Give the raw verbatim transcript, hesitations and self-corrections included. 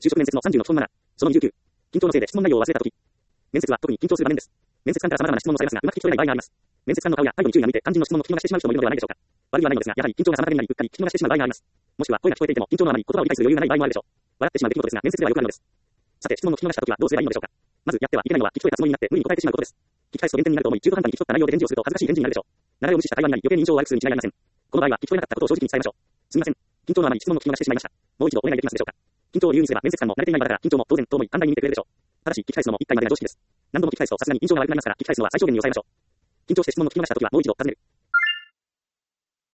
就職面接のさんじゅうの質問なな。そのにじゅうきゅう。緊張のせいで質問内容を忘れたとき。面接は特に緊張する場面です。面接官から様々な質問をされますが、うまく聞き取れない場合があります。面接官の顔や態度に注意が向いて肝心の質問の聞き逃してしまう人もいるのではないでしょうか。悪いはないのですが、やはり緊張が妨げになり、うっかり聞き逃してしまう場合があります。もしくは声が聞こえていても緊張のあまり言葉を理解する余裕がない場合もあるでしょう。笑ってしまう出来事ですが、面接ではよくあるのです。さて、質問の聞き逃したときはどうすればいいのでしょうか。まずやってはいけないのは聞き取れたつもりになって無理に答えてしまうことです。聞き返すと減点になると思い、中途半端に聞き取った内容で返事をすると恥ずかしい返事になるでしょう。流れを無視した会話になり余計に印象を悪くするに違いありません。この場合は聞き取れなかったことを正直に伝えましょう。すみません。緊張のあまり質問の聞き逃してしまいました。もう一度お願いできますでしょうか。緊張を理由にすれば面接官も慣れていない場だから緊張も当然と思い簡単に見てくれるでしょう。ただし聞き返すのも一回までが常識です。何度も聞き返すとさすがに印象が悪くなりますから聞き返すのは最小限に抑えましょう。緊張して質問の聞き逃したときはもう一度尋ねる。